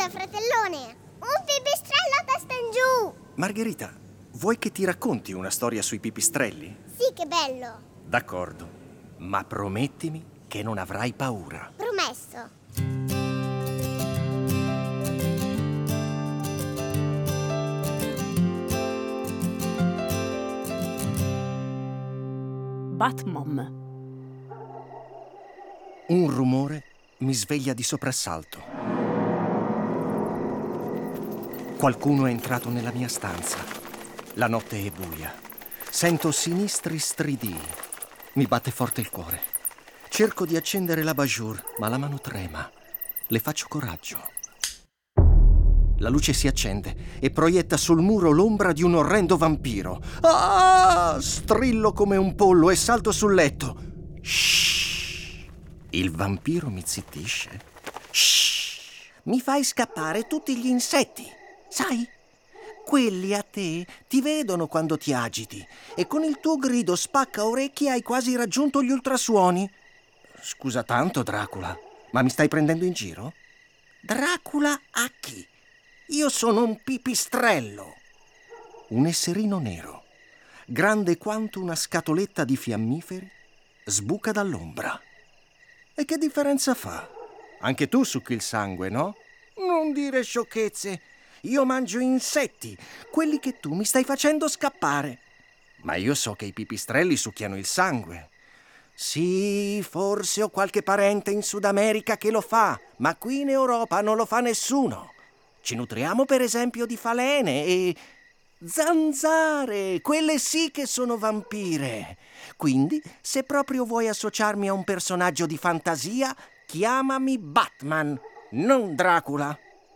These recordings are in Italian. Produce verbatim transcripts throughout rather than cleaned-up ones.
Aspetta, fratellone! Un pipistrello a testa in giù! Margherita, vuoi che ti racconti una storia sui pipistrelli? Sì, che bello! D'accordo, ma promettimi che non avrai paura. Promesso! Bat-Mom. Un rumore mi sveglia di soprassalto. Qualcuno è entrato nella mia stanza. La notte è buia. Sento sinistri stridii. Mi batte forte il cuore. Cerco di accendere l'abajur, ma la mano trema. Le faccio coraggio. La luce si accende e proietta sul muro l'ombra di un orrendo vampiro. Ah! Strillo come un pollo e salto sul letto. Shh! Il vampiro mi zittisce. Shh! Mi fai scappare tutti gli insetti. Sai? Quelli a te ti vedono quando ti agiti e con il tuo grido spacca orecchie hai quasi raggiunto gli ultrasuoni. Scusa tanto, Dracula, ma mi stai prendendo in giro? Dracula a chi? Io sono un pipistrello. Un esserino nero, grande quanto una scatoletta di fiammiferi, sbuca dall'ombra. E che differenza fa? Anche tu succhi il sangue, no? Non dire sciocchezze. Io mangio insetti, quelli che tu mi stai facendo scappare. Ma io so che i pipistrelli succhiano il sangue. Sì, forse ho qualche parente in Sud America che lo fa, ma qui in Europa non lo fa nessuno. Ci nutriamo per esempio di falene e zanzare, quelle sì che sono vampire. Quindi, se proprio vuoi associarmi a un personaggio di fantasia, chiamami Batman, non Dracula.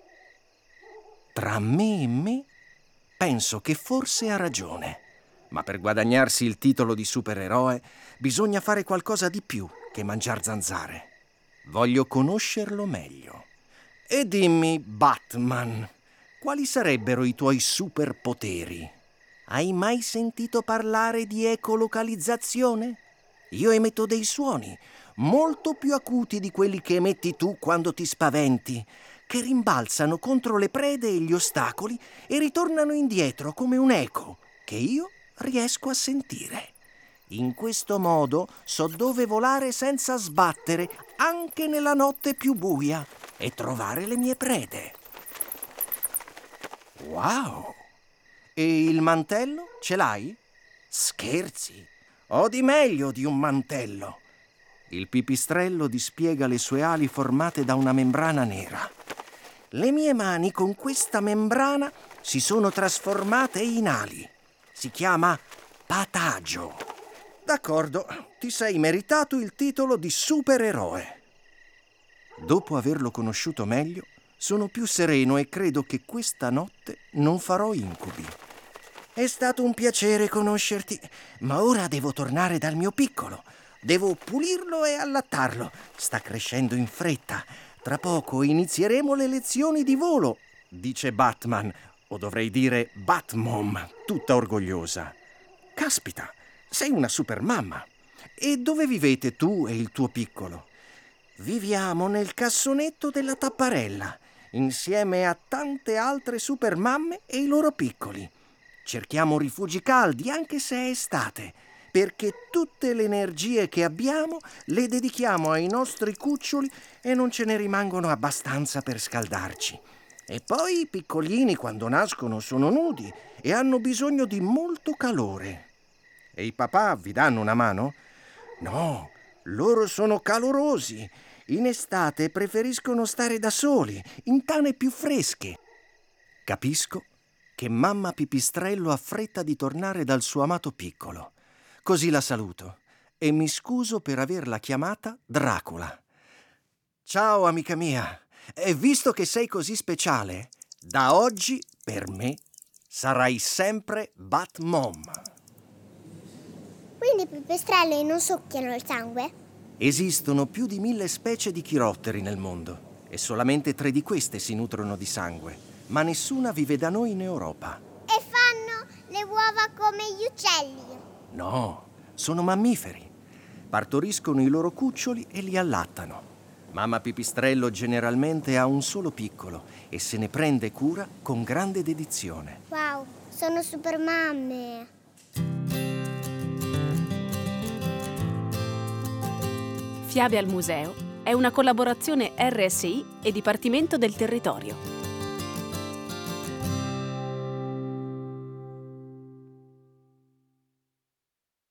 Tra me e me, penso che forse ha ragione. Ma per guadagnarsi il titolo di supereroe bisogna fare qualcosa di più che mangiar zanzare. Voglio conoscerlo meglio. E dimmi, Batman, quali sarebbero i tuoi superpoteri? Hai mai sentito parlare di ecolocalizzazione? Io emetto dei suoni molto più acuti di quelli che emetti tu quando ti spaventi, che rimbalzano contro le prede e gli ostacoli e ritornano indietro come un eco che io riesco a sentire. In questo modo so dove volare senza sbattere, anche nella notte più buia, e trovare le mie prede. Wow! E il mantello ce l'hai? Scherzi! Ho di meglio di un mantello. Il pipistrello dispiega le sue ali formate da una membrana nera. Le mie mani con questa membrana si sono trasformate in ali. Si chiama patagio. D'accordo, ti sei meritato il titolo di supereroe. Dopo averlo conosciuto meglio, sono più sereno e credo che questa notte non farò incubi. È stato un piacere conoscerti, ma ora devo tornare dal mio piccolo. Devo pulirlo e allattarlo. Sta crescendo in fretta. Tra poco inizieremo le lezioni di volo, dice Batman, o dovrei dire Bat-Mom, tutta orgogliosa. Caspita, sei una supermamma. E dove vivete tu e il tuo piccolo? Viviamo nel cassonetto della tapparella, insieme a tante altre supermamme e i loro piccoli. Cerchiamo rifugi caldi anche se è estate, perché tutte le energie che abbiamo le dedichiamo ai nostri cuccioli e non ce ne rimangono abbastanza per scaldarci. E poi i piccolini quando nascono sono nudi e hanno bisogno di molto calore. E i papà vi danno una mano? No, loro sono calorosi. In estate preferiscono stare da soli, in tane più fresche. Capisco che mamma Pipistrello ha fretta di tornare dal suo amato piccolo. Così la saluto e mi scuso per averla chiamata Dracula. Ciao amica mia, e visto che sei così speciale, da oggi per me sarai sempre Bat-Mom. Quindi i pipistrelli non succhiano il sangue? Esistono più di mille specie di chirotteri nel mondo e solamente tre di queste si nutrono di sangue, ma nessuna vive da noi in Europa. E fanno le uova come gli uccelli? No, sono mammiferi. Partoriscono i loro cuccioli e li allattano. Mamma Pipistrello generalmente ha un solo piccolo e se ne prende cura con grande dedizione. Wow, sono super mamme. Fiabe al Museo è una collaborazione R S I e Dipartimento del Territorio.